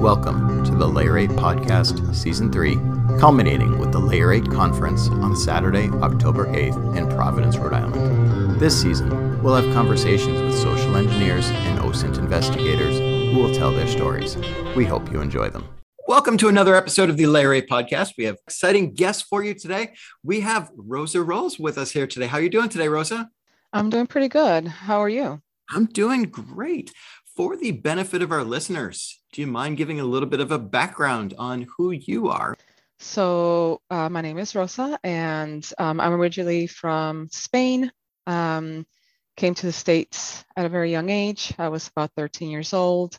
Welcome to the Layer 8 Podcast, Season 3, culminating with the Layer 8 Conference on Saturday, October 8th in Providence, Rhode Island. This season, we'll have conversations with social engineers and OSINT investigators who will tell their stories. We hope you enjoy them. Welcome to another episode of the Layer 8 Podcast. We have exciting guests for you today. We have Rosa Rose with us here today. How are you doing today, Rosa? I'm doing pretty good. How are you? I'm doing great. For the benefit of our listeners, do you mind giving a little bit of a background on who you are? So my name is Rosa, and I'm originally from Spain. Came to the States at a very young age. I was about 13 years old.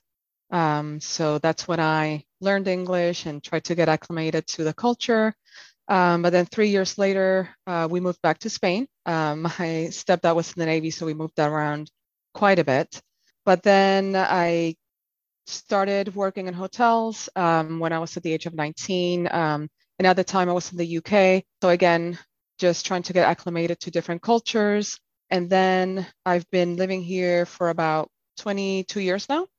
So that's when I learned English and tried to get acclimated to the culture. But then 3 years later, we moved back to Spain. My stepdad was in the Navy, so we moved around quite a bit. But then I started working in hotels when I was at the age of 19. And at the time I was in the UK. So again, just trying to get acclimated to different cultures. And then I've been living here for about 22 years now.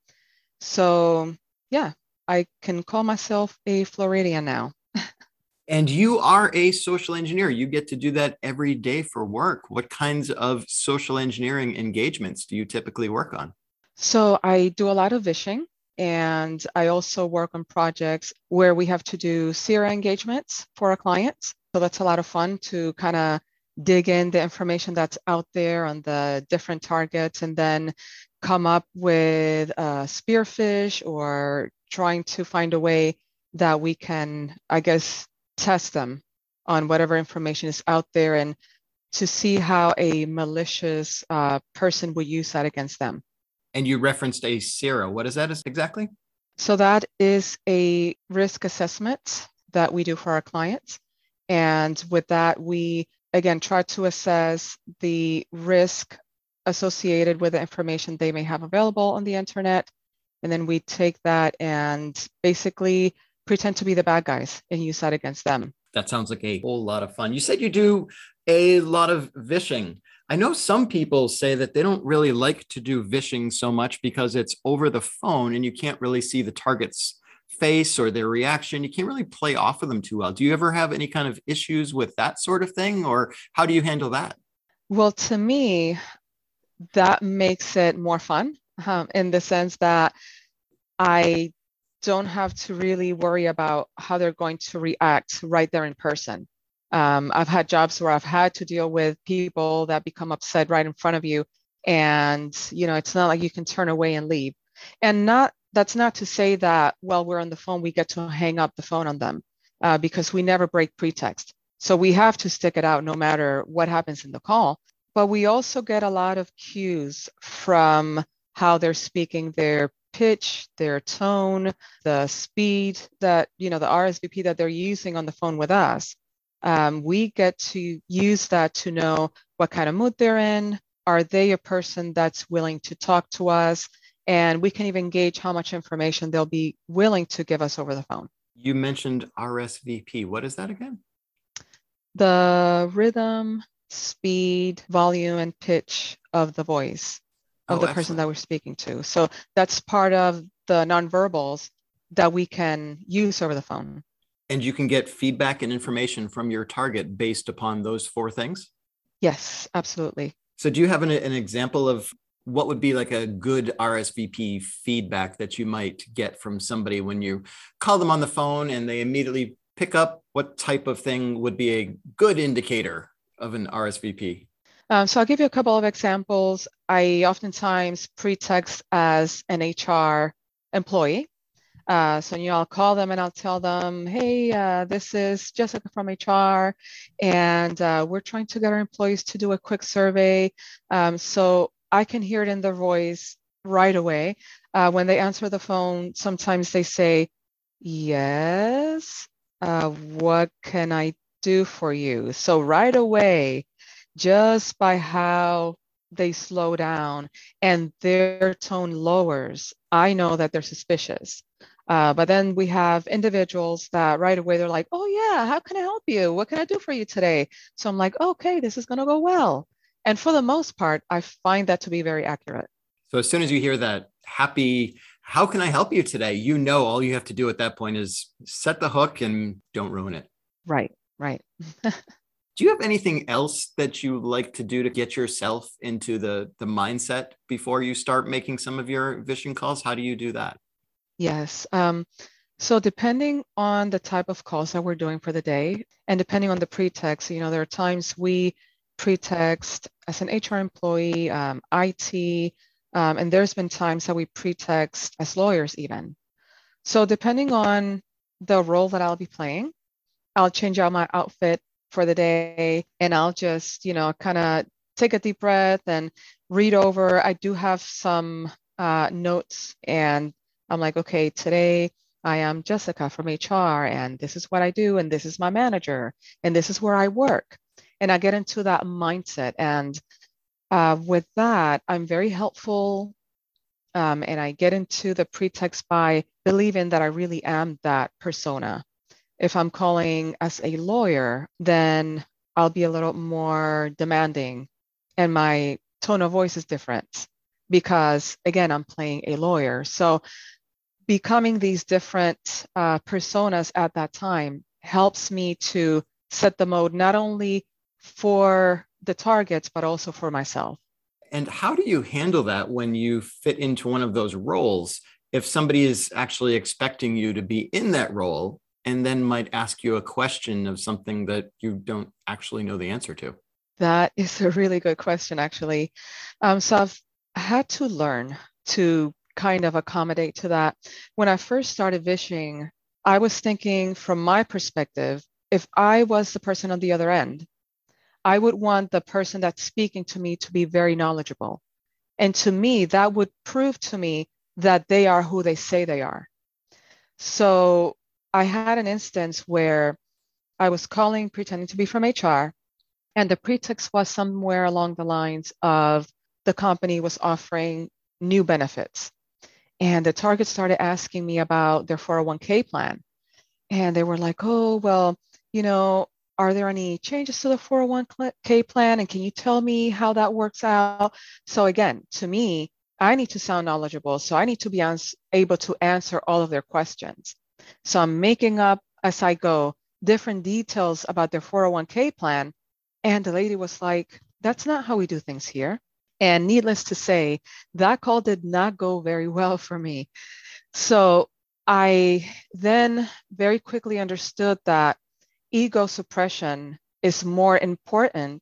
So yeah, I can call myself a Floridian now. And you are a social engineer. You get to do that every day for work. What kinds of social engineering engagements do you typically work on? So I do a lot of vishing, and I also work on projects where we have to do CRA engagements for our clients. So that's a lot of fun to kind of dig in the information that's out there on the different targets and then come up with a spearfish or trying to find a way that we can, I guess, test them on whatever information is out there and to see how a malicious person would use that against them. And you referenced a CRA. What is that exactly? So that is a risk assessment that we do for our clients. And with that, we, again, try to assess the risk associated with the information they may have available on the internet. And then we take that and basically pretend to be the bad guys and use that against them. That sounds like a whole lot of fun. You said you do a lot of vishing. I know some people say that they don't really like to do vishing so much because it's over the phone and you can't really see the target's face or their reaction. You can't really play off of them too well. Do you ever have any kind of issues with that sort of thing, or how do you handle that? Well, to me, that makes it more fun in the sense that I don't have to really worry about how they're going to react right there in person. I've had jobs where I've had to deal with people that become upset right in front of you. And, it's not like you can turn away and leave. And that's not to say that while we're on the phone, we get to hang up the phone on them because we never break pretext. So we have to stick it out no matter what happens in the call. But we also get a lot of cues from how they're speaking, their pitch, their tone, the speed that, the RSVP that they're using on the phone with us. We get to use that to know what kind of mood they're in. Are they a person that's willing to talk to us? And we can even gauge how much information they'll be willing to give us over the phone. You mentioned RSVP. What is that again? The rhythm, speed, volume, and pitch of the voice of the person that we're speaking to. So that's part of the nonverbals that we can use over the phone. And you can get feedback and information from your target based upon those four things? Yes, absolutely. So do you have an example of what would be like a good RSVP feedback that you might get from somebody when you call them on the phone and they immediately pick up? What type of thing would be a good indicator of an RSVP? So I'll give you a couple of examples. I oftentimes pretext as an HR employee. I'll call them and I'll tell them, hey, this is Jessica from HR, and we're trying to get our employees to do a quick survey. So I can hear it in their voice right away. When they answer the phone, sometimes they say, yes, what can I do for you? So right away, just by how they slow down and their tone lowers, I know that they're suspicious. But then we have individuals that right away, they're like, oh yeah, how can I help you? What can I do for you today? So I'm like, okay, this is going to go well. And for the most part, I find that to be very accurate. So as soon as you hear that happy how can I help you today? You know, all you have to do at that point is set the hook and don't ruin it. Right, right. Do you have anything else that you like to do to get yourself into the mindset before you start making some of your vision calls? How do you do that? Yes. So depending on the type of calls that we're doing for the day, and depending on the pretext, there are times we pretext as an HR employee, IT, and there's been times that we pretext as lawyers even. So depending on the role that I'll be playing, I'll change out my outfit for the day and I'll just, kind of take a deep breath and read over. I do have some notes and I'm like, okay, today I am Jessica from HR and this is what I do and this is my manager and this is where I work. And I get into that mindset. And with that, I'm very helpful. And I get into the pretext by believing that I really am that persona. If I'm calling as a lawyer, then I'll be a little more demanding and my tone of voice is different because, again, I'm playing a lawyer. So becoming these different personas at that time helps me to set the mode not only for the targets, but also for myself. And how do you handle that when you fit into one of those roles? If somebody is actually expecting you to be in that role and then might ask you a question of something that you don't actually know the answer to? That is a really good question, actually. So I've had to learn to kind of accommodate to that. When I first started Vishing, I was thinking from my perspective, if I was the person on the other end, I would want the person that's speaking to me to be very knowledgeable. And to me, that would prove to me that they are who they say they are. So I had an instance where I was calling pretending to be from HR, and the pretext was somewhere along the lines of the company was offering new benefits. And the target started asking me about their 401k plan. And they were like, oh, well, are there any changes to the 401k plan? And can you tell me how that works out? So again, to me, I need to sound knowledgeable. So I need to be able to answer all of their questions. So I'm making up as I go different details about their 401k plan. And the lady was like, that's not how we do things here. And needless to say, that call did not go very well for me. So I then very quickly understood that ego suppression is more important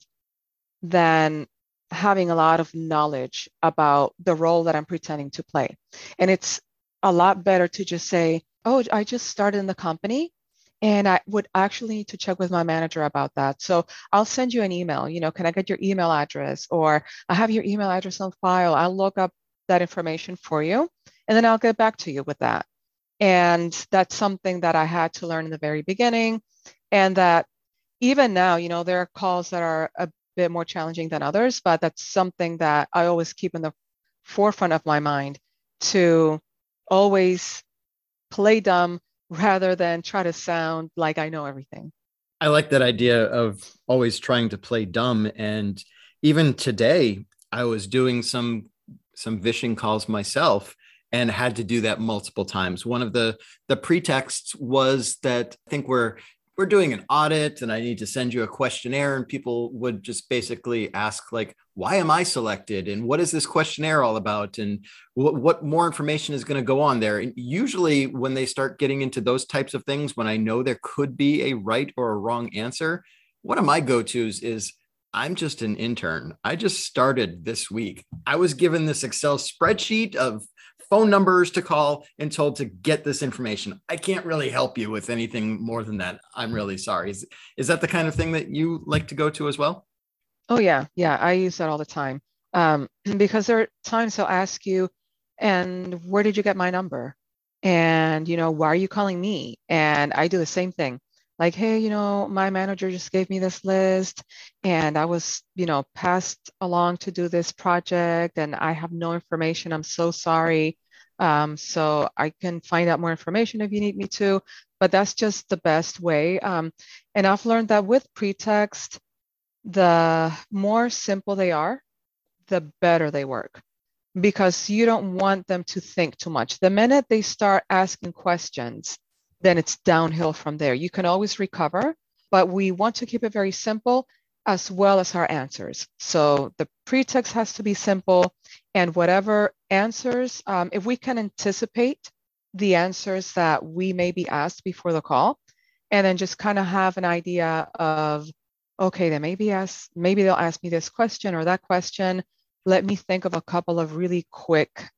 than having a lot of knowledge about the role that I'm pretending to play. And it's a lot better to just say, oh, I just started in the company and I would actually need to check with my manager about that. So I'll send you an email, can I get your email address? Or I have your email address on file. I'll look up that information for you and then I'll get back to you with that. And that's something that I had to learn in the very beginning. And that even now, there are calls that are a bit more challenging than others, but that's something that I always keep in the forefront of my mind to always play dumb rather than try to sound like I know everything. I like that idea of always trying to play dumb. And even today, I was doing some vishing calls myself and had to do that multiple times. One of the pretexts was that I think we're doing an audit and I need to send you a questionnaire, and people would just basically ask like, why am I selected? And what is this questionnaire all about? And what more information is going to go on there? And usually when they start getting into those types of things, when I know there could be a right or a wrong answer, one of my go-tos is, I'm just an intern. I just started this week. I was given this Excel spreadsheet of phone numbers to call and told to get this information. I can't really help you with anything more than that. I'm really sorry. Is that the kind of thing that you like to go to as well? Oh, yeah. Yeah. I use that all the time because there are times they'll ask you, and where did you get my number? And, why are you calling me? And I do the same thing. Like, hey, my manager just gave me this list and I was, passed along to do this project and I have no information. I'm so sorry. So I can find out more information if you need me to, but that's just the best way. And I've learned that with pretext, the more simple they are, the better they work. because you don't want them to think too much. The minute they start asking questions, then it's downhill from there. You can always recover, but we want to keep it very simple as well as our answers. So the pretext has to be simple, and whatever answers, if we can anticipate the answers that we may be asked before the call, and then just kind of have an idea of, okay, maybe they'll ask me this question or that question. Let me think of a couple of really quick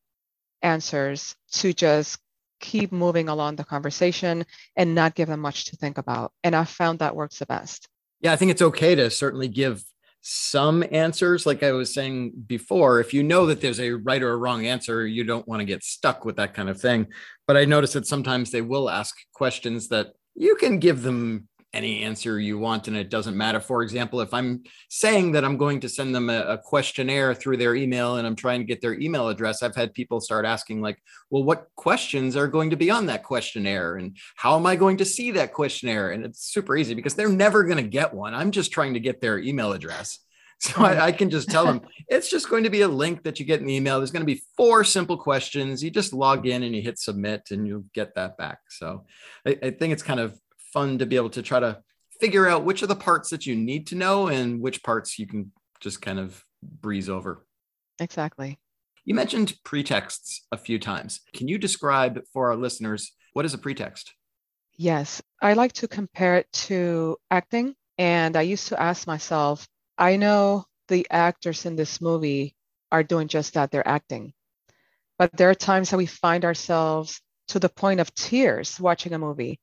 answers to just keep moving along the conversation and not give them much to think about. And I found that works the best. Yeah, I think it's okay to certainly give some answers. Like I was saying before, if you know that there's a right or a wrong answer, you don't want to get stuck with that kind of thing. But I noticed that sometimes they will ask questions that you can give them any answer you want, and it doesn't matter. For example, if I'm saying that I'm going to send them a questionnaire through their email and I'm trying to get their email address, I've had people start asking like, well, what questions are going to be on that questionnaire? And how am I going to see that questionnaire? And it's super easy because they're never going to get one. I'm just trying to get their email address. So I can just tell them, it's just going to be a link that you get in the email. There's going to be 4 simple questions. You just log in and you hit submit and you'll get that back. So I think it's kind of fun to be able to try to figure out which are the parts that you need to know and which parts you can just kind of breeze over. Exactly. You mentioned pretexts a few times. Can you describe for our listeners, what is a pretext? Yes, I like to compare it to acting. And I used to ask myself, I know the actors in this movie are doing just that, they're acting. But there are times that we find ourselves to the point of tears watching a movie.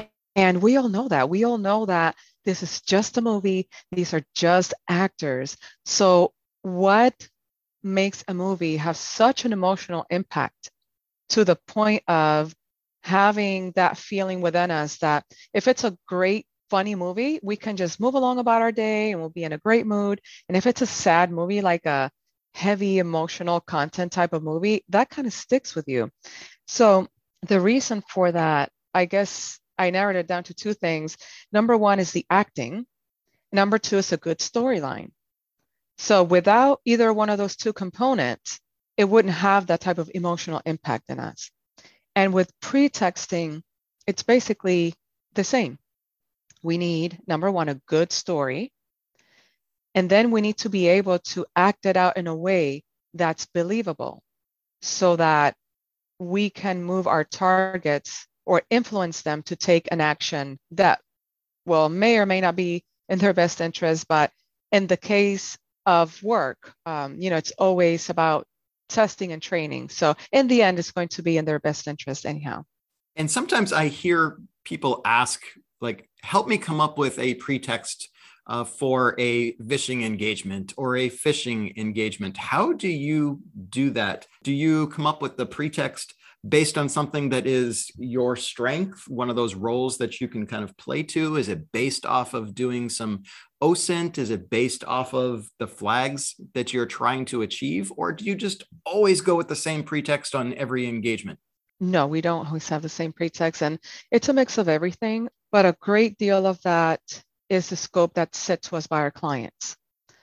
And we all know that. We all know that this is just a movie. These are just actors. So what makes a movie have such an emotional impact to the point of having that feeling within us that if it's a great, funny movie, we can just move along about our day and we'll be in a great mood. And if it's a sad movie, like a heavy emotional content type of movie, that kind of sticks with you. So the reason for that, I guess I narrowed it down to 2 things. Number 1 is the acting. Number 2 is a good storyline. So without either one of those 2 components, it wouldn't have that type of emotional impact in us. And with pretexting, it's basically the same. We need, number 1, a good story. And then we need to be able to act it out in a way that's believable so that we can move our targets or influence them to take an action that, well, may or may not be in their best interest. But in the case of work, it's always about testing and training. So in the end, it's going to be in their best interest anyhow. And sometimes I hear people ask, like, help me come up with a pretext for a fishing engagement or a fishing engagement. How do you do that? Do you come up with the pretext based on something that is your strength, one of those roles that you can kind of play to? Is it based off of doing some OSINT? Is it based off of the flags that you're trying to achieve? Or do you just always go with the same pretext on every engagement? No, we don't always have the same pretext, and it's a mix of everything, but a great deal of that is the scope that's set to us by our clients.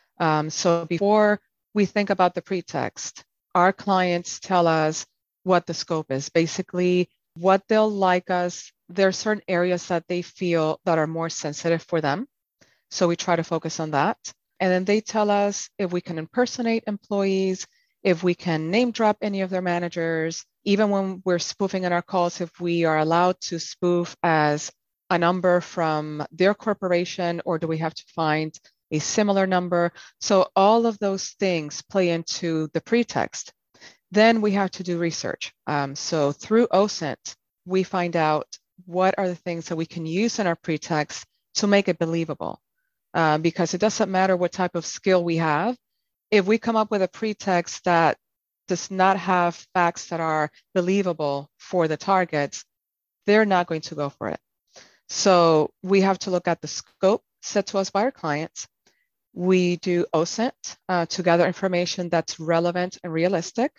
So before we think about the pretext, our clients tell us what the scope is, basically what they'll like us. There are certain areas that they feel that are more sensitive for them. So we try to focus on that. And then they tell us if we can impersonate employees, if we can name drop any of their managers, even when we're spoofing in our calls, if we are allowed to spoof as a number from their corporation, or do we have to find a similar number? So all of those things play into the pretext. Then we have to do research. So through OSINT, we find out what are the things that we can use in our pretext to make it believable. Because it doesn't matter what type of skill we have. If we come up with a pretext that does not have facts that are believable for the targets, they're not going to go for it. So we have to look at the scope set to us by our clients. We do OSINT to gather information that's relevant and realistic.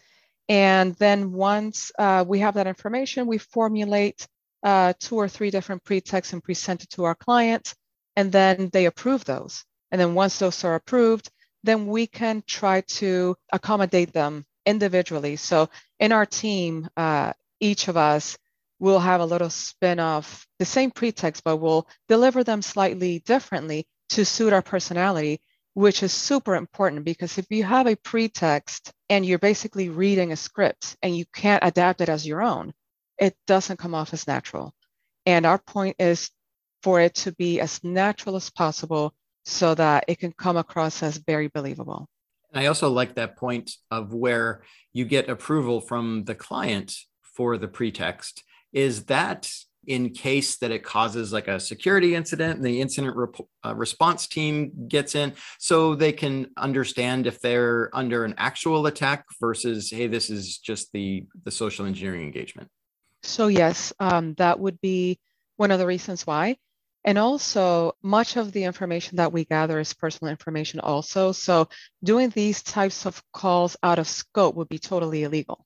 And then once we have that information, we formulate 2 or 3 different pretexts and present it to our clients, and then they approve those. And then once those are approved, then we can try to accommodate them individually. So in our team, each of us will have a little spin of the same pretext, but we'll deliver them slightly differently to suit our personality, which is super important because if you have a pretext and you're basically reading a script and you can't adapt it as your own, it doesn't come off as natural. And our point is for it to be as natural as possible so that it can come across as very believable. And I also like that point of where you get approval from the client for the pretext. Is that in case that it causes like a security incident and the incident response team gets in so they can understand if they're under an actual attack versus, hey, this is just the social engineering engagement? So yes, that would be one of the reasons why. And also, much of the information that we gather is personal information also. So doing these types of calls out of scope would be totally illegal.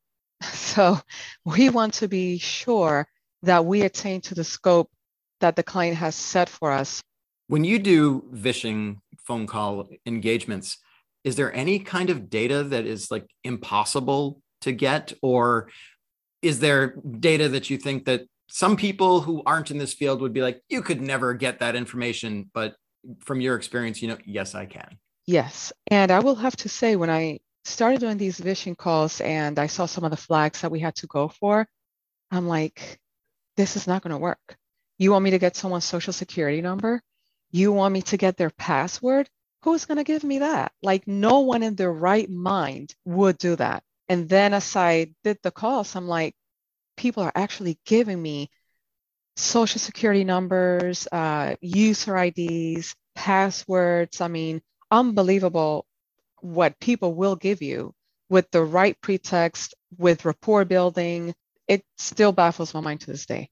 So we want to be sure that we attain to the scope that the client has set for us. When you do vishing phone call engagements, is there any kind of data that is like impossible to get? Or is there data that you think that some people who aren't in this field would be like, you could never get that information, but from your experience, yes, I can? Yes. And I will have to say, when I started doing these vishing calls and I saw some of the flags that we had to go for, I'm like, this is not going to work. You want me to get someone's social security number? You want me to get their password? Who's going to give me that? Like, no one in their right mind would do that. And then as I did the calls, I'm like, people are actually giving me social security numbers, user IDs, passwords. I mean, unbelievable what people will give you with the right pretext, with rapport building. It still baffles my mind to this day.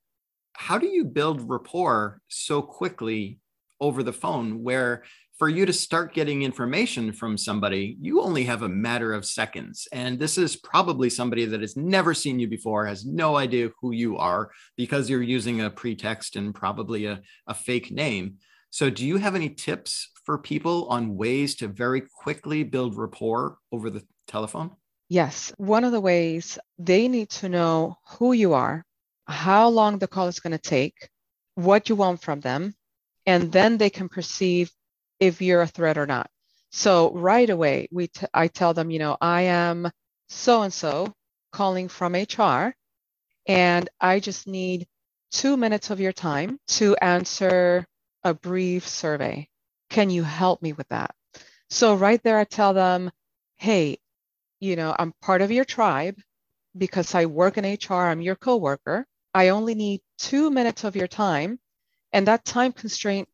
How do you build rapport so quickly over the phone where for you to start getting information from somebody, you only have a matter of seconds? And this is probably somebody that has never seen you before, has no idea who you are because you're using a pretext and probably a fake name. So do you have any tips for people on ways to very quickly build rapport over the telephone? Yes. One of the ways, they need to know who you are, how long the call is going to take, what you want from them, and then they can perceive if you're a threat or not. So right away, I tell them, I am so-and-so calling from HR, and I just need 2 minutes of your time to answer a brief survey. Can you help me with that? So right there, I tell them, hey, I'm part of your tribe because I work in HR, I'm your coworker. I only need 2 minutes of your time. And that time constraint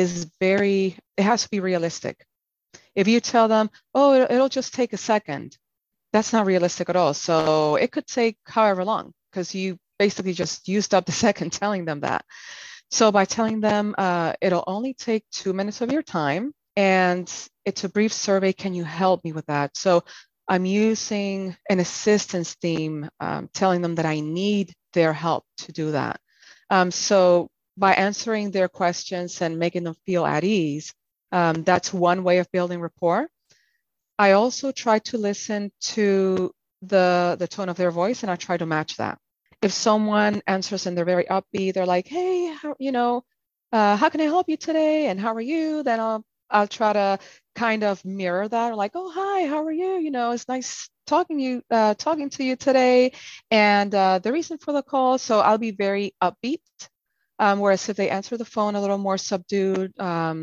it has to be realistic. If you tell them, oh, it'll just take a second, that's not realistic at all. So it could take however long because you basically just used up the second telling them that. So by telling them it'll only take 2 minutes of your time and it's a brief survey, can you help me with that? So I'm using an assistance theme, telling them that I need their help to do that. So by answering their questions and making them feel at ease, that's one way of building rapport. I also try to listen to the tone of their voice, and I try to match that. If someone answers and they're very upbeat, they're like, hey, how can I help you today? And how are you? Then I'll try to kind of mirror that, like, oh, hi, how are you? It's nice talking to you today. And the reason for the call, so I'll be very upbeat. Whereas if they answer the phone a little more subdued,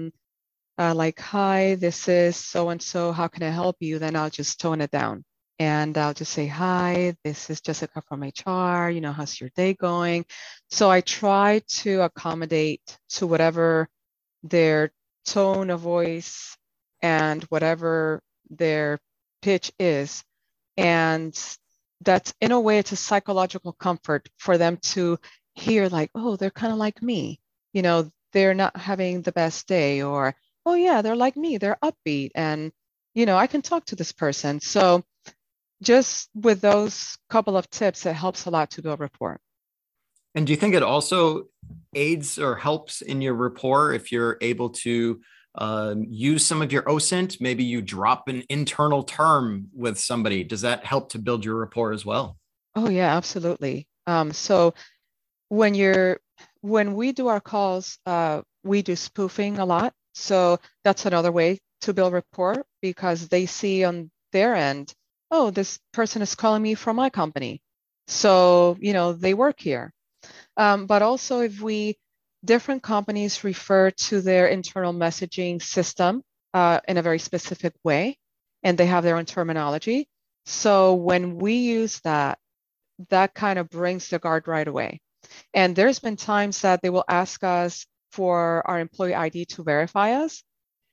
like, hi, this is so-and-so, how can I help you? Then I'll just tone it down. And I'll just say, hi, this is Jessica from HR. How's your day going? So I try to accommodate to whatever their tone of voice and whatever their pitch is. And that's, in a way, it's a psychological comfort for them to hear, like, oh, they're kind of like me. They're not having the best day, or, oh yeah, they're like me, they're upbeat, and I can talk to this person. So just with those couple of tips, it helps a lot to build rapport. And do you think it also aids or helps in your rapport if you're able to use some of your OSINT. Maybe you drop an internal term with somebody. Does that help to build your rapport as well? Oh yeah, absolutely. So when you're when we do our calls, we do spoofing a lot. So that's another way to build rapport because they see on their end, oh, this person is calling me from my company. So, they work here. But also if different companies refer to their internal messaging system in a very specific way, and they have their own terminology. So when we use that, that kind of brings the guard right away. And there's been times that they will ask us for our employee ID to verify us.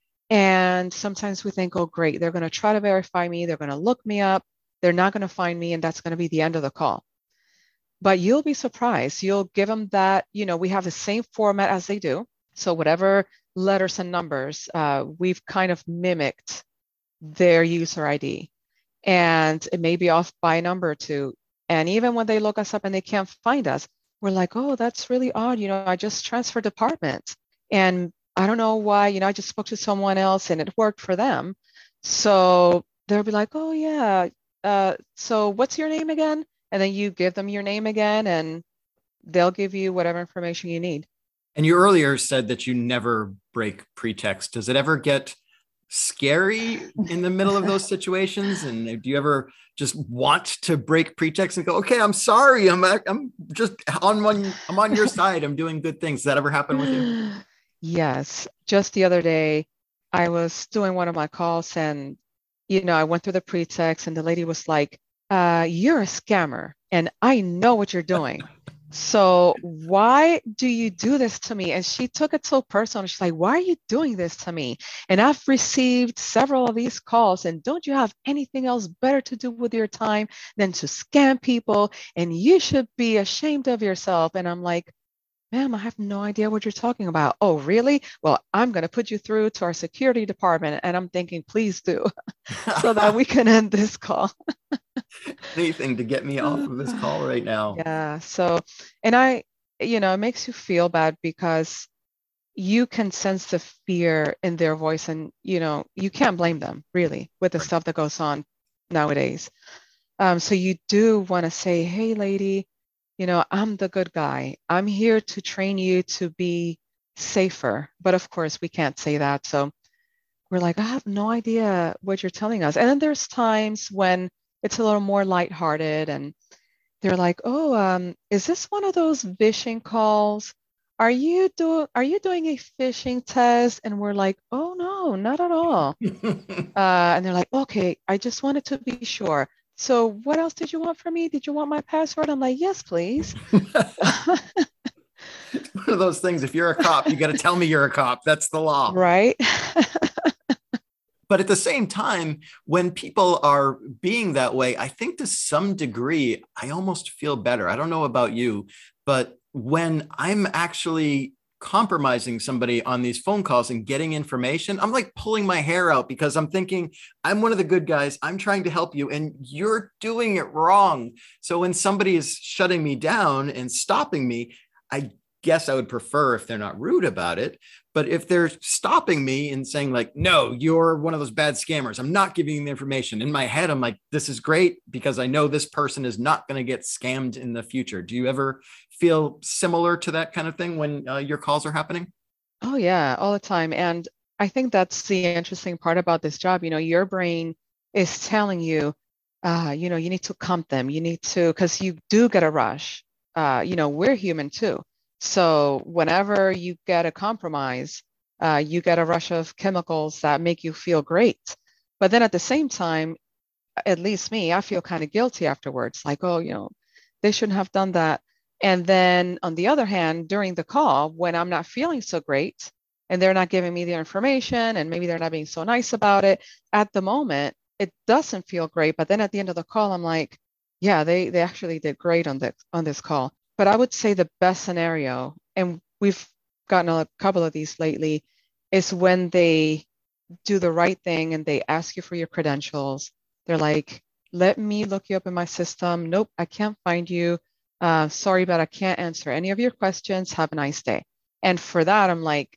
And sometimes we think, oh, great, they're going to try to verify me. They're going to look me up. They're not going to find me. And that's going to be the end of the call. But you'll be surprised. You'll give them that, we have the same format as they do. So whatever letters and numbers, we've kind of mimicked their user ID. And it may be off by a number or two. And even when they look us up and they can't find us, we're like, oh, that's really odd. I just transferred departments. And I don't know why, I just spoke to someone else and it worked for them. So they'll be like, oh, yeah. So what's your name again? And then you give them your name again and they'll give you whatever information you need. And you earlier said that you never break pretext. Does it ever get scary in the middle of those situations? And do you ever just want to break pretext and go, okay, I'm sorry. I'm just I'm on your side. I'm doing good things. Does that ever happen with you? Yes. Just the other day, I was doing one of my calls and, I went through the pretext and the lady was like, you're a scammer and I know what you're doing. So why do you do this to me? And she took it so personal. She's like, why are you doing this to me? And I've received several of these calls and don't you have anything else better to do with your time than to scam people? And you should be ashamed of yourself. And I'm like, ma'am, I have no idea what you're talking about. Oh, really? Well, I'm going to put you through to our security department. And I'm thinking, please do, so that we can end this call. Anything to get me off of this call right now. Yeah. So, and it makes you feel bad because you can sense the fear in their voice and, you can't blame them really with the stuff that goes on nowadays. So you do want to say, hey, lady, I'm the good guy. I'm here to train you to be safer. But of course, we can't say that. So we're like, I have no idea what you're telling us. And then there's times when it's a little more lighthearted and they're like, oh, is this one of those phishing calls? Are you doing a phishing test? And we're like, oh, no, not at all. And they're like, okay, I just wanted to be sure. So what else did you want from me? Did you want my password? I'm like, yes, please. One of those things, if you're a cop, you got to tell me you're a cop. That's the law. Right. But at the same time, when people are being that way, I think to some degree, I almost feel better. I don't know about you, but when I'm actually compromising somebody on these phone calls and getting information, I'm like pulling my hair out because I'm thinking, I'm one of the good guys. I'm trying to help you and you're doing it wrong. So when somebody is shutting me down and stopping me, I guess I would prefer if they're not rude about it. But if they're stopping me and saying like, no, you're one of those bad scammers, I'm not giving you the information. In my head, I'm like, this is great because I know this person is not going to get scammed in the future. Do you ever feel similar to that kind of thing when your calls are happening? Oh, yeah, all the time. And I think that's the interesting part about this job. Your brain is telling you, you need to comp them. You need to, because you do get a rush. We're human too. So whenever you get a compromise, you get a rush of chemicals that make you feel great. But then at the same time, at least me, I feel kind of guilty afterwards, like, oh, they shouldn't have done that. And then on the other hand, during the call, when I'm not feeling so great and they're not giving me the information and maybe they're not being so nice about it, at the moment, it doesn't feel great. But then at the end of the call, I'm like, yeah, they actually did great on this call. But I would say the best scenario, and we've gotten a couple of these lately, is when they do the right thing and they ask you for your credentials. They're like, let me look you up in my system. Nope, I can't find you. Sorry, but I can't answer any of your questions. Have a nice day. And for that, I'm like,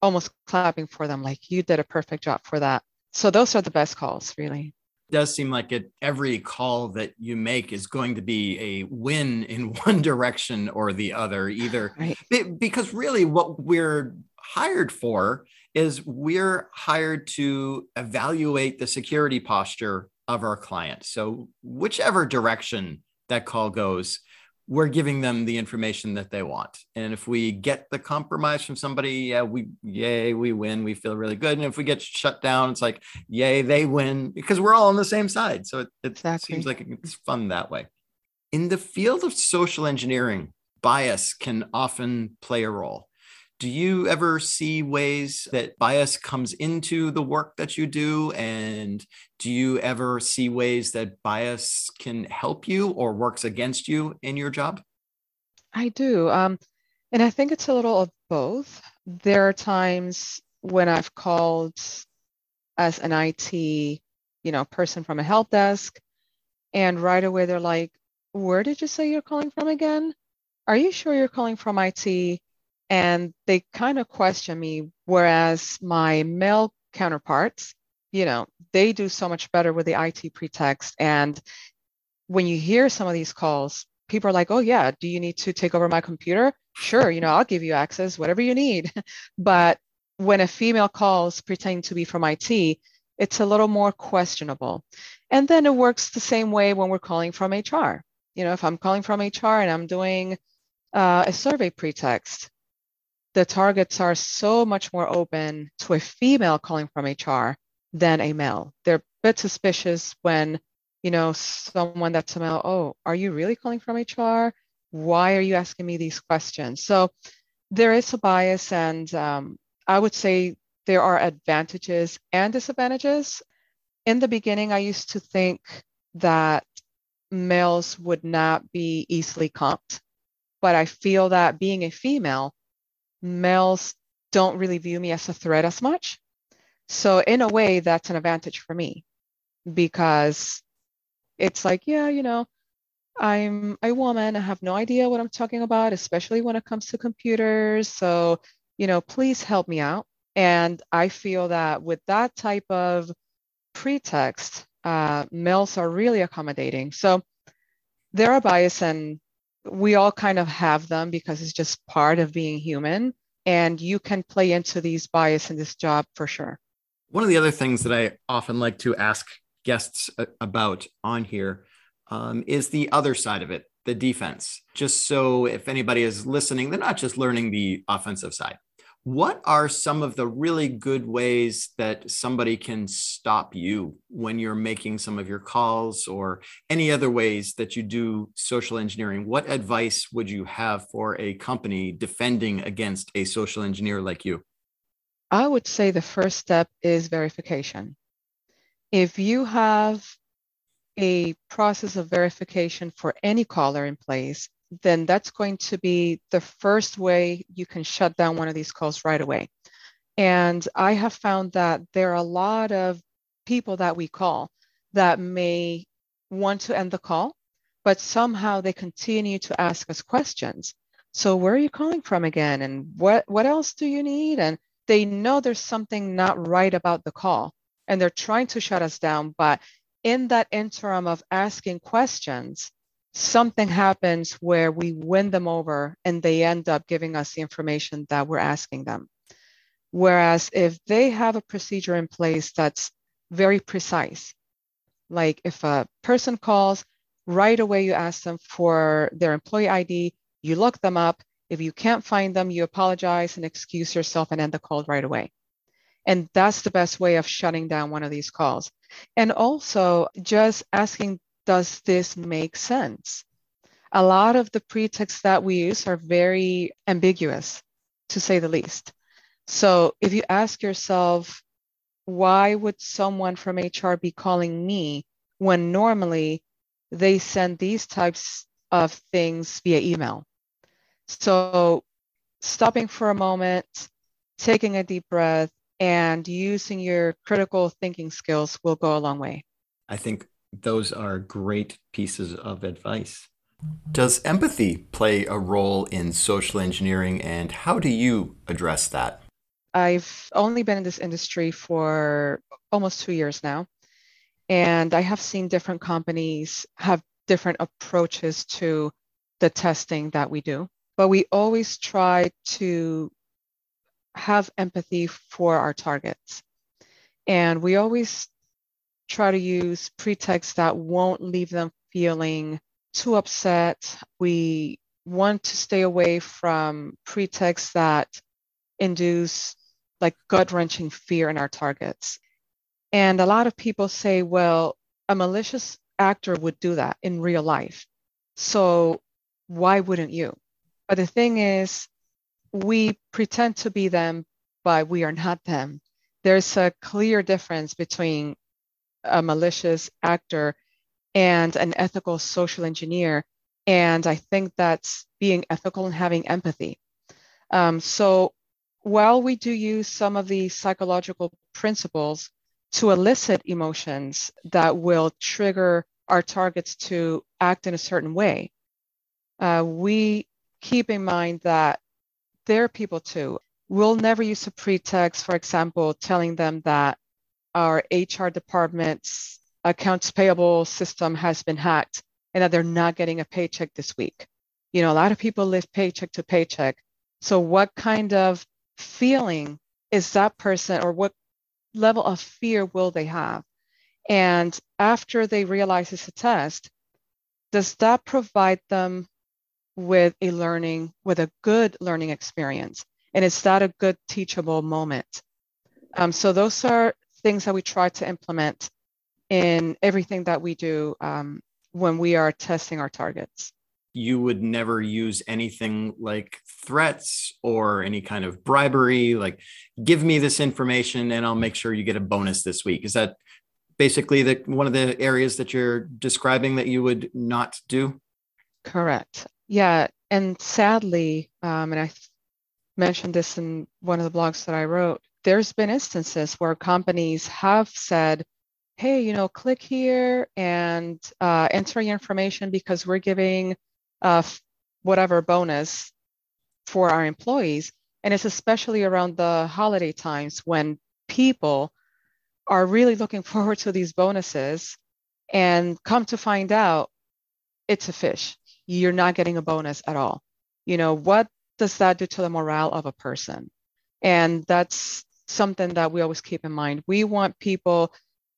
almost clapping for them, like you did a perfect job for that. So those are the best calls, really. Does seem like every call that you make is going to be a win in one direction or the other, either Right. because really what we're hired for is we're hired to evaluate the security posture of our client. So whichever direction that call goes, we're giving them the information that they want. And if we get the compromise from somebody, we win. We feel really good. And if we get shut down, it's like, yay, they win, because we're all on the same side. So it seems Exactly. like it's fun that way. In the field of social engineering, bias can often play a role. Do you ever see ways that bias comes into the work that you do? And do you ever see ways that bias can help you or works against you in your job? I do. And I think it's a little of both. There are times when I've called as an IT, person from a help desk, and right away they're like, "Where did you say you're calling from again? Are you sure you're calling from IT?" And they kind of question me, whereas my male counterparts, they do so much better with the IT pretext. And when you hear some of these calls, people are like, "Oh yeah, do you need to take over my computer? Sure, I'll give you access, whatever you need." But when a female calls pretending to be from IT, it's a little more questionable. And then it works the same way when we're calling from HR. If I'm calling from HR and I'm doing a survey pretext, the targets are so much more open to a female calling from HR than a male. They're a bit suspicious when, someone that's a male, "Oh, are you really calling from HR? Why are you asking me these questions?" So there is a bias, and I would say there are advantages and disadvantages. In the beginning, I used to think that males would not be easily comped, but I feel that being a female, males don't really view me as a threat as much. So in a way, that's an advantage for me because it's like, yeah, I'm a woman. I have no idea what I'm talking about, especially when it comes to computers. So, please help me out. And I feel that with that type of pretext, males are really accommodating. So there are bias, and we all kind of have them because it's just part of being human. And you can play into these bias in this job for sure. One of the other things that I often like to ask guests about on here is the other side of it, the defense. Just so if anybody is listening, they're not just learning the offensive side. What are some of the really good ways that somebody can stop you when you're making some of your calls, or any other ways that you do social engineering? What advice would you have for a company defending against a social engineer like you? I would say the first step is verification. If you have a process of verification for any caller in place, then that's going to be the first way you can shut down one of these calls right away. And I have found that there are a lot of people that we call that may want to end the call, but somehow they continue to ask us questions. So where are you calling from again? And what else do you need? And they know there's something not right about the call and they're trying to shut us down. But in that interim of asking questions, something happens where we win them over and they end up giving us the information that we're asking them. Whereas if they have a procedure in place that's very precise, like if a person calls, right away you ask them for their employee ID, you look them up. If you can't find them, you apologize and excuse yourself and end the call right away. And that's the best way of shutting down one of these calls. And also just asking, does this make sense? A lot of the pretexts that we use are very ambiguous, to say the least. So if you ask yourself, why would someone from HR be calling me when normally they send these types of things via email? So stopping for a moment, taking a deep breath, and using your critical thinking skills will go a long way. I think those are great pieces of advice. Does empathy play a role in social engineering, and how do you address that? I've only been in this industry for almost 2 years now, and I have seen different companies have different approaches to the testing that we do. But we always try to have empathy for our targets. And we always try to use pretexts that won't leave them feeling too upset. We want to stay away from pretexts that induce like gut-wrenching fear in our targets. And a lot of people say, well, a malicious actor would do that in real life. So why wouldn't you? But the thing is, we pretend to be them, but we are not them. There's a clear difference between a malicious actor and an ethical social engineer. And I think that's being ethical and having empathy. So while we do use some of the psychological principles to elicit emotions that will trigger our targets to act in a certain way, we keep in mind that they're people too. We'll never use a pretext, for example, telling them that our HR department's accounts payable system has been hacked and that they're not getting a paycheck this week. You know, a lot of people live paycheck to paycheck. So what kind of feeling is that person, or what level of fear will they have? And after they realize it's a test, does that provide them with a good learning experience? And is that a good teachable moment? So those are things that we try to implement in everything that we do when we are testing our targets. You would never use anything like threats or any kind of bribery, like give me this information and I'll make sure you get a bonus this week. Is that basically one of the areas that you're describing that you would not do? Correct. Yeah. And sadly, and I mentioned this in one of the blogs that I wrote, there's been instances where companies have said, hey, you know, click here and enter your information because we're giving whatever bonus for our employees. And it's especially around the holiday times when people are really looking forward to these bonuses, and come to find out it's a fish. You're not getting a bonus at all. You know, what does that do to the morale of a person? And that's something that we always keep in mind. We want people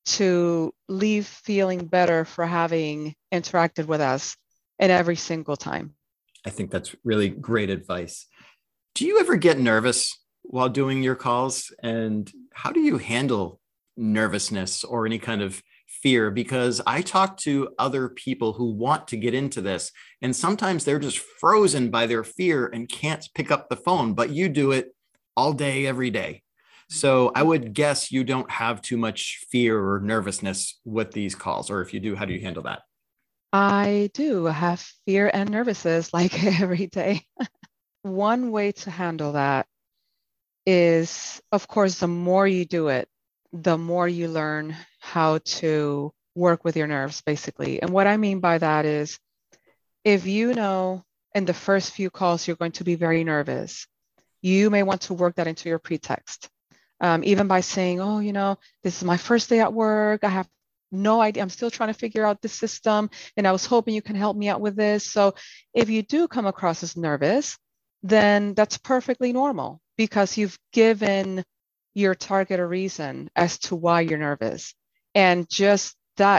to leave feeling better for having interacted with us in every single time. I think that's really great advice. Do you ever get nervous while doing your calls? And how do you handle nervousness or any kind of fear? Because I talk to other people who want to get into this, and sometimes they're just frozen by their fear and can't pick up the phone, but you do it all day, every day. So I would guess you don't have too much fear or nervousness with these calls, or if you do, how do you handle that? I do have fear and nervousness like every day. One way to handle that is, of course, the more you do it, the more you learn how to work with your nerves, basically. And what I mean by that is, if you know in the first few calls you're going to be very nervous, you may want to work that into your pretext. Even by saying, oh, you know, this is my first day at work. I have no idea. I'm still trying to figure out the system, and I was hoping you can help me out with this. So if you do come across as nervous, then that's perfectly normal because you've given your target a reason as to why you're nervous. And just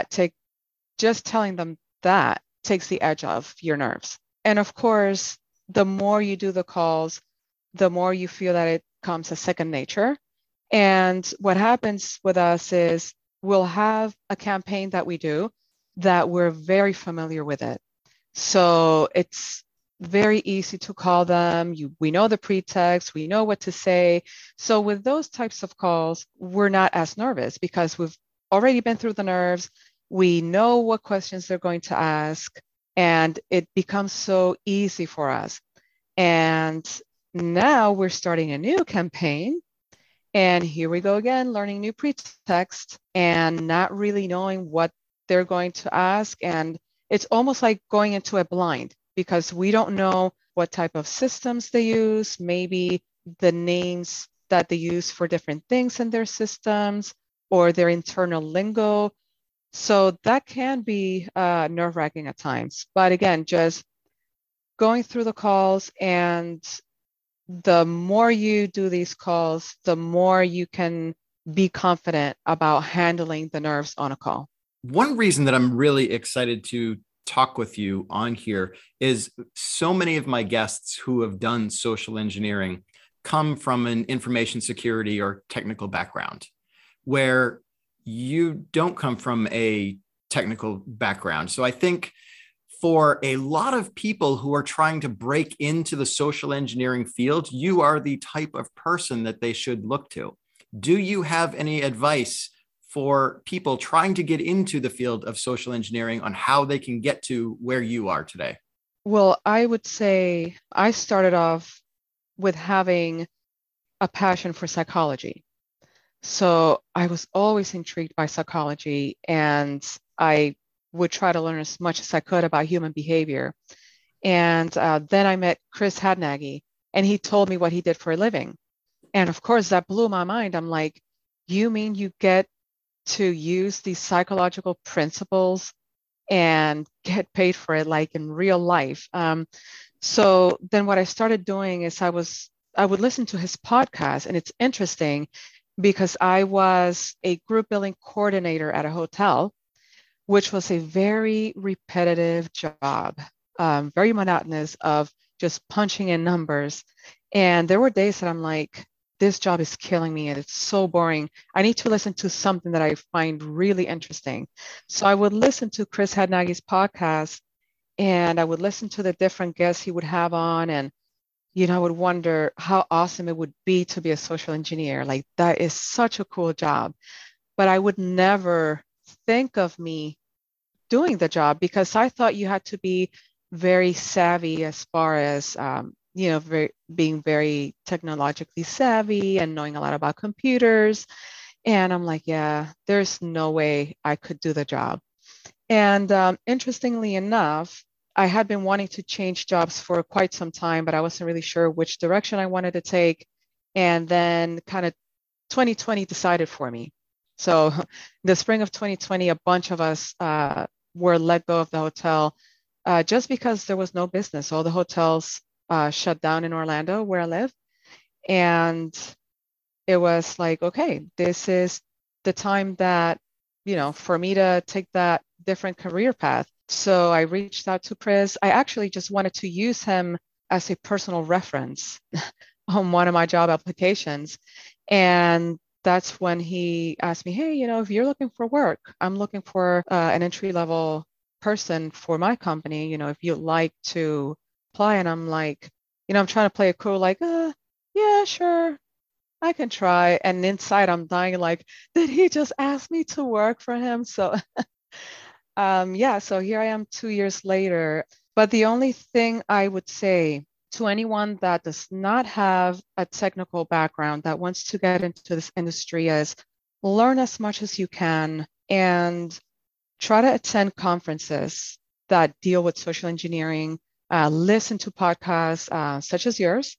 telling them that takes the edge off your nerves. And of course, the more you do the calls, the more you feel that it comes as second nature. And what happens with us is we'll have a campaign that we do that we're very familiar with it. So it's very easy to call them. We know the pretext, we know what to say. So with those types of calls, we're not as nervous because we've already been through the nerves. We know what questions they're going to ask, and it becomes so easy for us. And now we're starting a new campaign. And here we go again, learning new pretext and not really knowing what they're going to ask. And it's almost like going into a blind because we don't know what type of systems they use. Maybe the names that they use for different things in their systems or their internal lingo. So that can be nerve-wracking at times. But again, just going through the calls, and the more you do these calls, the more you can be confident about handling the nerves on a call. One reason that I'm really excited to talk with you on here is so many of my guests who have done social engineering come from an information security or technical background, where you don't come from a technical background. So I think for a lot of people who are trying to break into the social engineering field, you are the type of person that they should look to. Do you have any advice for people trying to get into the field of social engineering on how they can get to where you are today? Well, I would say I started off with having a passion for psychology. So I was always intrigued by psychology, and I would try to learn as much as I could about human behavior. And then I met Chris Hadnagy, and he told me what he did for a living. And of course, that blew my mind. I'm like, you mean you get to use these psychological principles and get paid for it like in real life? So then what I started doing is I would listen to his podcast, and it's interesting because I was a group billing coordinator at a hotel, which was a very repetitive job, very monotonous of just punching in numbers. And there were days that I'm like, this job is killing me and it's so boring. I need to listen to something that I find really interesting. So I would listen to Chris Hadnagy's podcast, and I would listen to the different guests he would have on. And, I would wonder how awesome it would be to be a social engineer. Like, that is such a cool job. But I would never think of me doing the job because I thought you had to be very savvy as far as, being very technologically savvy and knowing a lot about computers. And I'm like, yeah, there's no way I could do the job. And interestingly enough, I had been wanting to change jobs for quite some time, but I wasn't really sure which direction I wanted to take. And then kind of 2020 decided for me. So the spring of 2020, a bunch of us were let go of the hotel just because there was no business. All the hotels shut down in Orlando, where I live. And it was like, okay, this is the time that, for me to take that different career path. So I reached out to Chris. I actually just wanted to use him as a personal reference on one of my job applications. And that's when he asked me, hey, if you're looking for work, I'm looking for an entry level person for my company, if you'd like to apply. And I'm like, I'm trying to play it cool, like, yeah, sure, I can try. And inside I'm dying, like, did he just ask me to work for him? So yeah, so here I am 2 years later. But the only thing I would say to anyone that does not have a technical background that wants to get into this industry is learn as much as you can and try to attend conferences that deal with social engineering, listen to podcasts such as yours,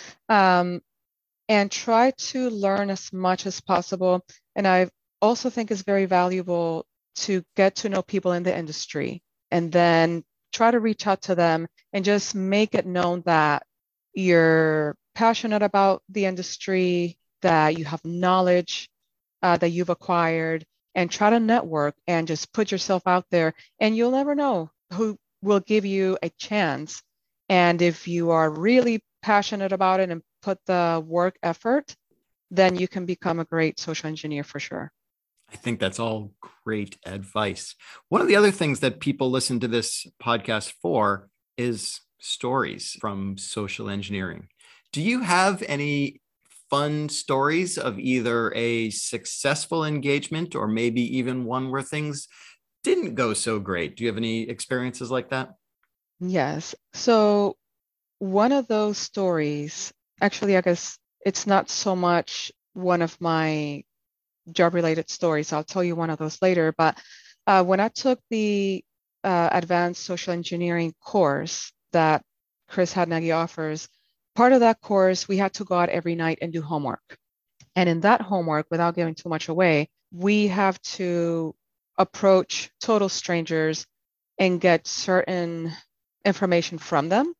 and try to learn as much as possible. And I also think it's very valuable to get to know people in the industry and then try to reach out to them and just make it known that you're passionate about the industry, that you have knowledge that you've acquired, and try to network and just put yourself out there. And you'll never know who will give you a chance. And if you are really passionate about it and put the work effort, then you can become a great social engineer for sure. I think that's all great advice. One of the other things that people listen to this podcast for is stories from social engineering. Do you have any fun stories of either a successful engagement or maybe even one where things didn't go so great? Do you have any experiences like that? Yes. So one of those stories, actually, I guess it's not so much one of my job-related stories. I'll tell you one of those later. But when I took the advanced social engineering course that Chris Hadnagy offers, Part of that course, we had to go out every night and do homework. And in that homework, without giving too much away, we have to approach total strangers and get certain information from them.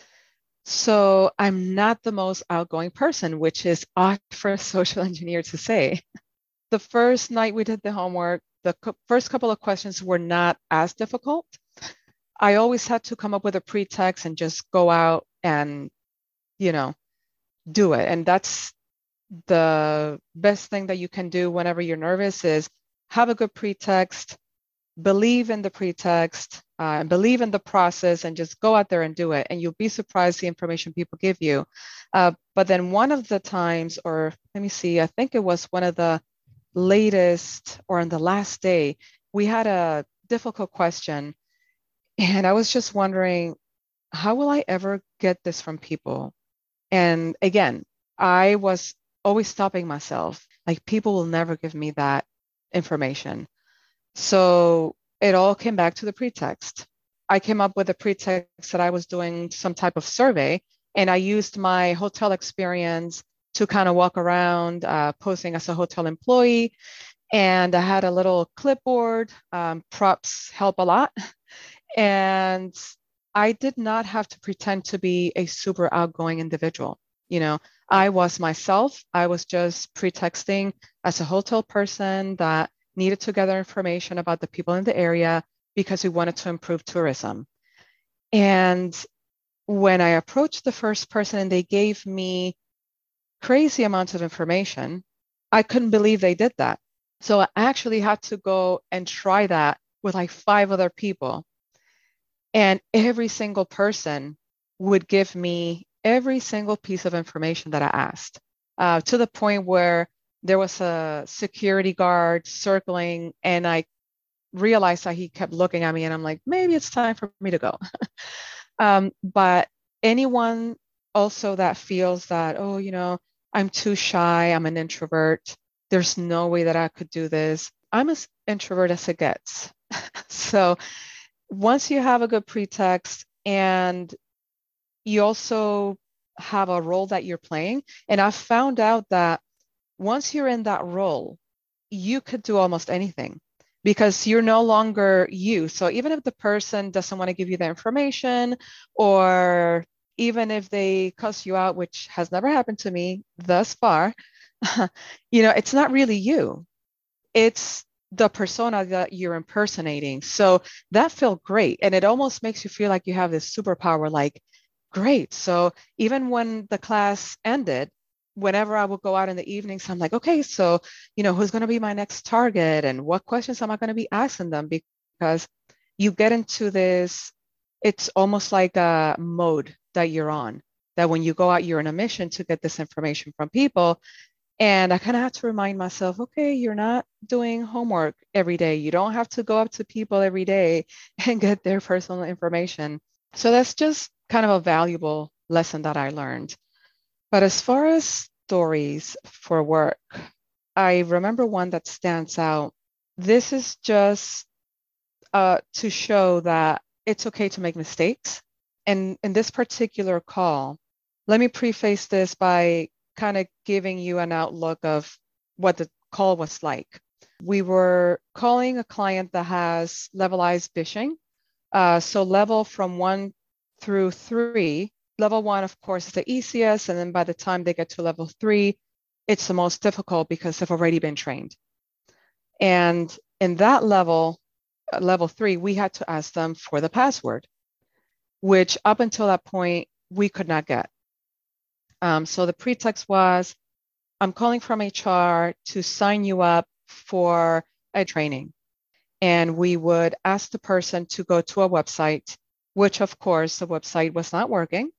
So I'm not the most outgoing person, which is odd for a social engineer to say. The first night we did the homework, the first couple of questions were not as difficult. I always had to come up with a pretext and just go out and, you know, do it. And that's the best thing that you can do whenever you're nervous is have a good pretext, believe in the pretext, believe in the process, and just go out there and do it. And you'll be surprised the information people give you. But then one of the times, or let me see, I think it was one of the latest or on the last day, we had a difficult question. And I was just wondering, how will I ever get this from people? And again, I was always stopping myself. Like, people will never give me that information. So it all came back to the pretext. I came up with a pretext that I was doing some type of survey, and I used my hotel experience to kind of walk around, posing as a hotel employee. And I had a little clipboard. Props help a lot. And I did not have to pretend to be a super outgoing individual. I was myself. I was just pretexting as a hotel person that needed to gather information about the people in the area because we wanted to improve tourism. And when I approached the first person and they gave me crazy amounts of information, I couldn't believe they did that. So I actually had to go and try that with like 5 other people. And every single person would give me every single piece of information that I asked, to the point where there was a security guard circling, and I realized that he kept looking at me, and I'm like, maybe it's time for me to go. But anyone also that feels that, oh, I'm too shy, I'm an introvert, there's no way that I could do this. I'm as introvert as it gets. So once you have a good pretext and you also have a role that you're playing, and I've found out that once you're in that role, you could do almost anything because you're no longer you. So even if the person doesn't want to give you the information, or even if they cuss you out, which has never happened to me thus far, it's not really you. It's the persona that you're impersonating. So that felt great. And it almost makes you feel like you have this superpower, like, great. So even when the class ended, whenever I would go out in the evenings, I'm like, okay, so, who's going to be my next target and what questions am I going to be asking them? Because you get into this, it's almost like a mode that you're on, that when you go out, you're on a mission to get this information from people. And I kind of have to remind myself, okay, you're not doing homework every day. You don't have to go up to people every day and get their personal information. So that's just kind of a valuable lesson that I learned. But as far as stories for work, I remember one that stands out. This is just to show that it's okay to make mistakes. And in this particular call, let me preface this by kind of giving you an outlook of what the call was like. We were calling a client that has levelized phishing. So level from 1 through 3. Level 1, of course, is the easiest. And then by the time they get to level 3, it's the most difficult because they've already been trained. And in that level 3, we had to ask them for the password, which up until that point, we could not get. So the pretext was, I'm calling from HR to sign you up for a training. And we would ask the person to go to a website, which of course the website was not working.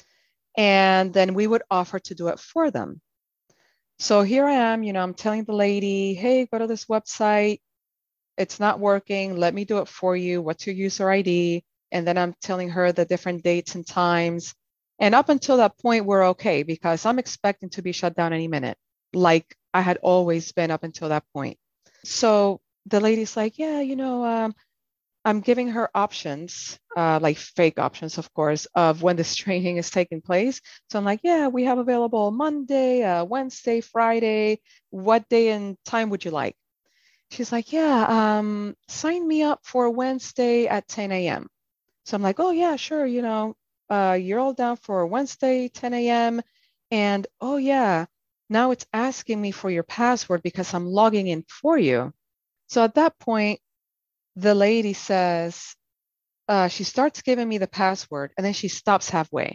And then we would offer to do it for them. So here I am, I'm telling the lady, hey, go to this website. It's not working. Let me do it for you. What's your user ID? And then I'm telling her the different dates and times. And up until that point, we're okay because I'm expecting to be shut down any minute, like I had always been up until that point. So the lady's like, yeah, I'm giving her options, like fake options, of course, of when this training is taking place. So I'm like, yeah, we have available Monday, Wednesday, Friday. What day and time would you like? She's like, yeah, sign me up for Wednesday at 10 a.m. So I'm like, oh, yeah, sure. You're all down for Wednesday, 10 a.m. And oh, yeah, now it's asking me for your password because I'm logging in for you. So at that point, the lady says, she starts giving me the password and then she stops halfway.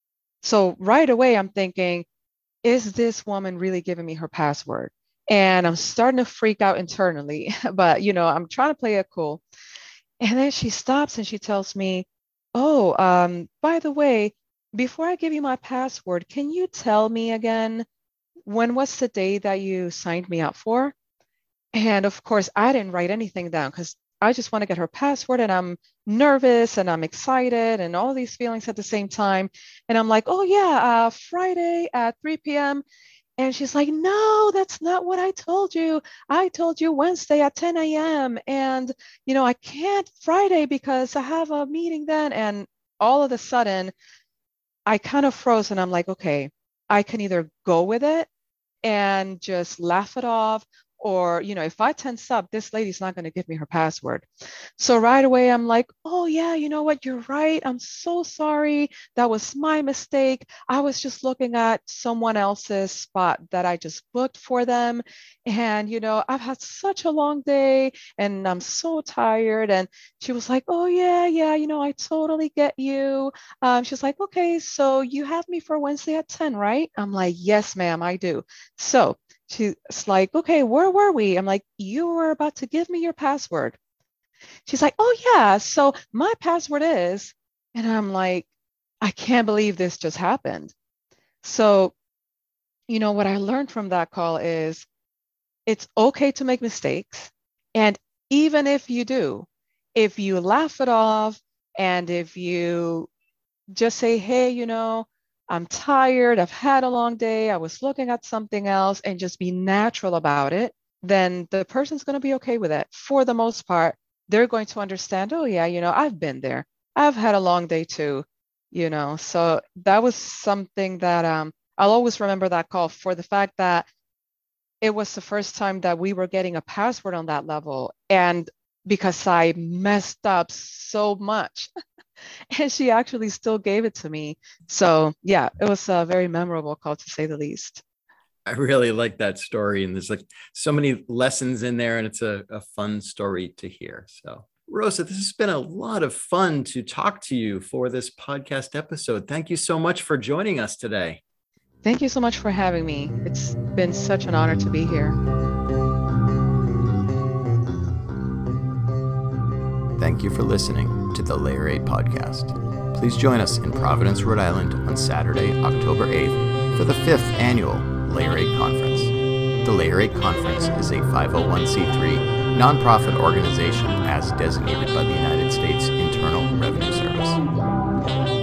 So right away, I'm thinking, is this woman really giving me her password? And I'm starting to freak out internally, but I'm trying to play it cool. And then she stops and she tells me, oh, by the way, before I give you my password, can you tell me again, when was the day that you signed me up for? And of course, I didn't write anything down because I just want to get her password and I'm nervous and I'm excited and all these feelings at the same time. And I'm like, oh, yeah, Friday at 3 p.m. And she's like, no, that's not what I told you. I told you Wednesday at 10 a.m. And, I can't Friday because I have a meeting then. And all of a sudden, I kind of froze and I'm like, okay, I can either go with it and just laugh it off. Or, if I tense up, this lady's not going to give me her password. So right away, I'm like, oh, yeah, you know what? You're right. I'm so sorry. That was my mistake. I was just looking at someone else's spot that I just booked for them. And, I've had such a long day and I'm so tired. And she was like, oh, yeah, I totally get you. She's like, okay, so you have me for Wednesday at 10, right? I'm like, yes, ma'am, I do. So she's like, okay, where were we? I'm like, you were about to give me your password. She's like, oh, yeah, so my password is, and I'm like, I can't believe this just happened. So, what I learned from that call is it's okay to make mistakes. And even if you do, if you laugh it off and if you just say, hey, I'm tired, I've had a long day, I was looking at something else, and just be natural about it, then the person's going to be okay with it. For the most part, they're going to understand, oh, yeah, I've been there. I've had a long day too, So that was something that I'll always remember that call for the fact that it was the first time that we were getting a password on that level. And because I messed up so much, and she actually still gave it to me. So yeah, it was a very memorable call to say the least. I really like that story. And there's like so many lessons in there and it's a fun story to hear. So Rosa, this has been a lot of fun to talk to you for this podcast episode. Thank you so much for joining us today. Thank you so much for having me. It's been such an honor to be here. Thank you for listening to the Layer 8 podcast. Please join us in Providence, Rhode Island on Saturday, October 8th for the 5th annual Layer 8 Conference. The Layer 8 Conference is a 501c3 nonprofit organization as designated by the United States Internal Revenue Service.